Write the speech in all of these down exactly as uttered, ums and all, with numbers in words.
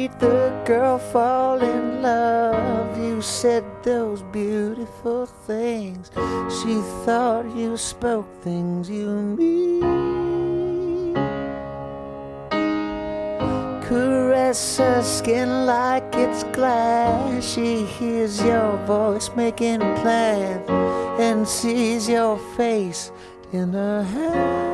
made the girl fall in love. You said those beautiful things. She thought you spoke things you mean. Caress her skin like it's glass. She hears your voice making plans and sees your face in her hand.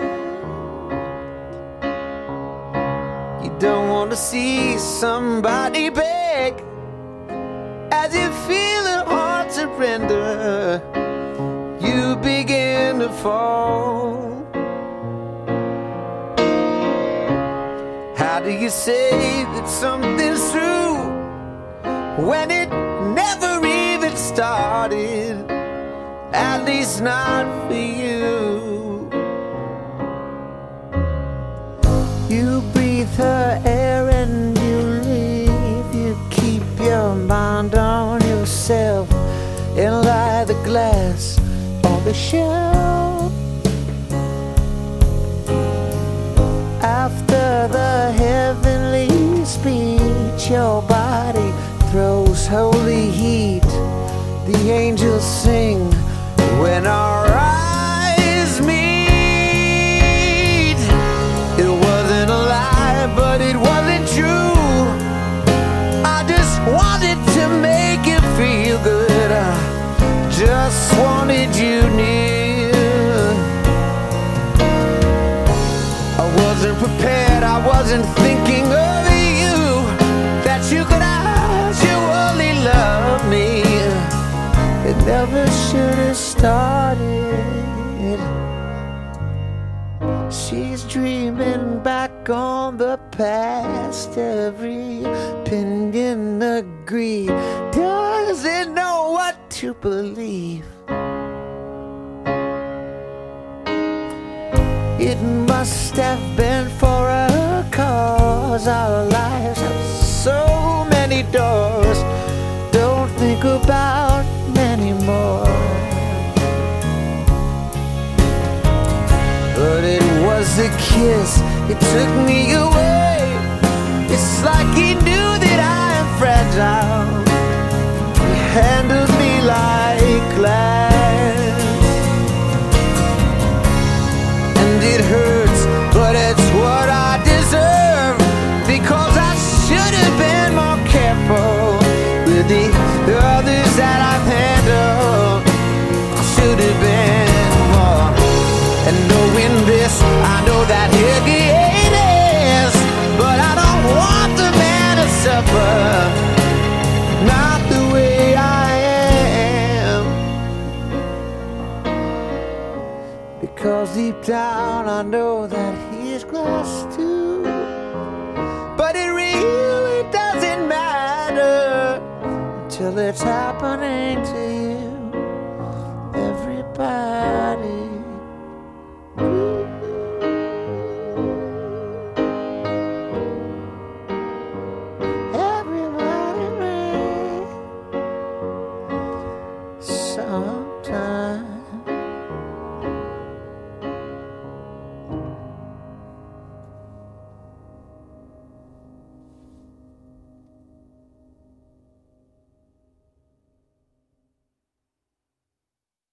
You don't want to see somebody beg as you feel a heart surrender. You begin to fall. How do you say that something's true when it never even started? At least not for you. You breathe her air and you leave. You keep your mind on yourself and lie the glass on the shelf. After the heavenly speech, your body throws holy heat. The angels sing when our eyes meet. It wasn't a lie, but it wasn't true. I just wanted to make you feel good. I just wanted you near. I wasn't prepared, I wasn't thinking of you, that you could actually love me. It never should have started. She's dreaming back on the past. Every opinion agreed. Doesn't know what to believe. It must have been for a cause. Our lives have so many doors. Don't think about anymore. But it was a kiss, it took me away. It's like he knew that I am fragile. He handled me like glass. And it hurts, but it's what I deserve, because I should have been more careful with the others that I've handled. I should have been more. And knowing this, I know that he'll get is, but I don't want the man to suffer, not the way I am. Because deep down I know that he is glass too, but it really doesn't matter till it's happening to you.